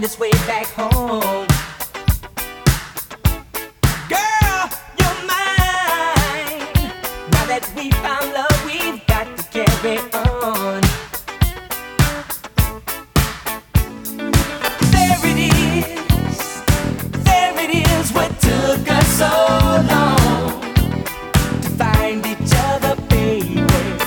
its way back home. Girl, you're mine. Now that we found love, we've got to carry on. There it is, what took us so long to find each other, baby.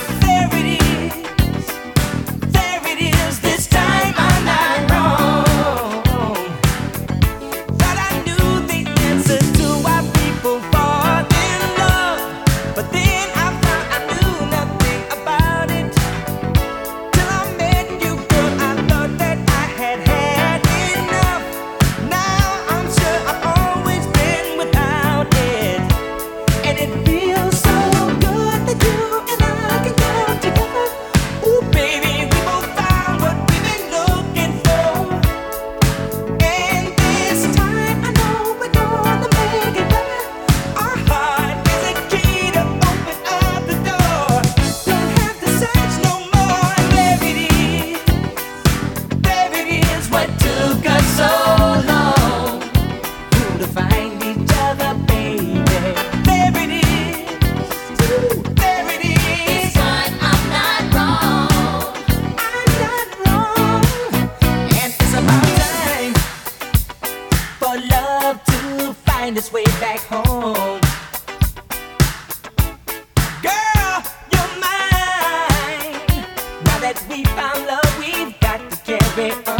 There it is, this time I'm not wrong. Thought I knew the answer to why people fall in love, but then I found I knew nothing about it till I met you, girl. I thought that I had enough. Now I'm sure I've always been without it, and it feels so good that you and I can come together. Ooh, baby, we both found what we've been looking for, and this time I know we're gonna make it better. Our heart is a key to open up the door. Don't have to search no more. There it is, what took us so long to find each other, baby. There it is, there it is. This time I'm not wrong. I'm not wrong. And it's about time for love to find its way back home. Girl, you're mine. Now that we found love, we've got to carry on.